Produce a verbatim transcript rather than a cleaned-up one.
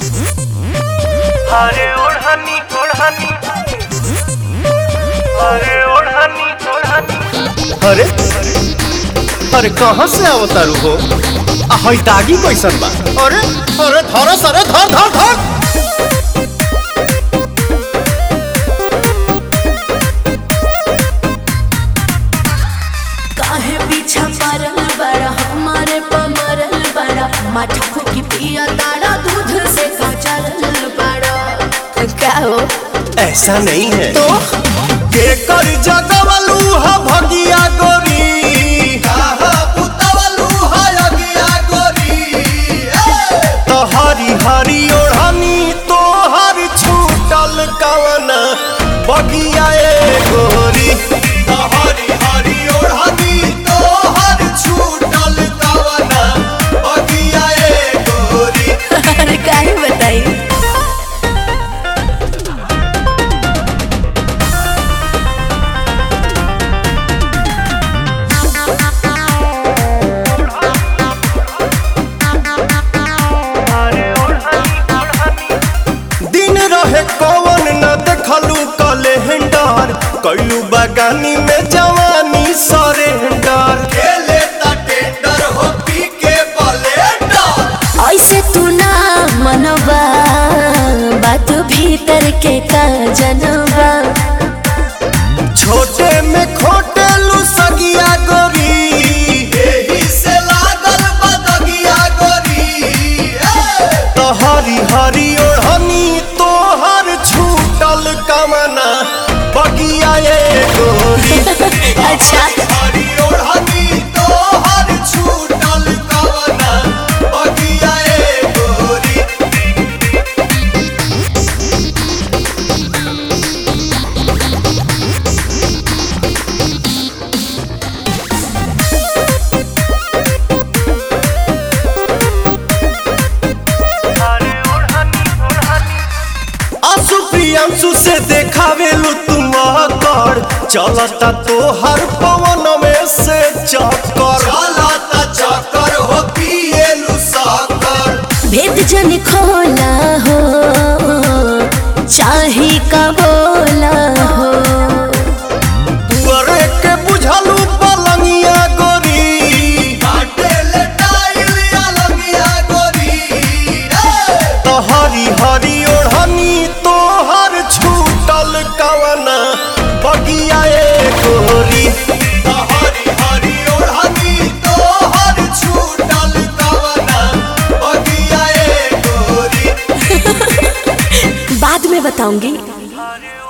अरे ओढ़नी ओढ़नी अरे ओढ़नी ओढ़नी अरे अरे कहाँ से अवतारू हो? हई दागी कैसन बा? अरे अरे धर सरे धर धर धर काहे पीछा परल बड़ा हमारे पमरल बड़ा मटको की पिया दाड़ा दूध से काचरल बड़ा क्या हो? ऐसा नहीं है तो के कर जगवलू हा भगिया गोरी कहा पुतवलू हा अगिया गोरी तो हरी हरी ओढ़नी तो हर छूटल कवना बगिया ए गोरी तो हरी हरी ओढ़नी तो हर छूटल कवना बगिया ए गोरी। अरे काहे बताई कौन न देखलू कैलेंडर कैलू बगानी में जवानी सरेंडर खेले ता टेंडर हो पी के ब्लेंडर ऐसे तू ना मनवा बात भीतर के का जनवा छोटे में खोटे लू सगिया गोरी एही से लागल बदगिया गोरी तो हरी हरी ओढ़नी छूटल कमना बगिया ए गोरी। अच्छा हरी ओढ़नी तो हर छूटल कमना बगिया ए गोरी। प्रियांशु से देखावेलू तुम कर चलता तो हर पवन में से चक्कर चलता चक्कर हो पिएलू साकर भेद जन खोला हो चाहे का बोला हो तुअरे के बुझलू पलंगिया गोरी काटे ले टाइल अलंगिया गोरी तो हरी हरी ओढ़नी तो हर छूटल कवना बगिया ए गोरी तो हरी हरी ओढ़नी तो हर छूटल कवना बगिया ए गोरी। बाद में बताऊंगी। अरे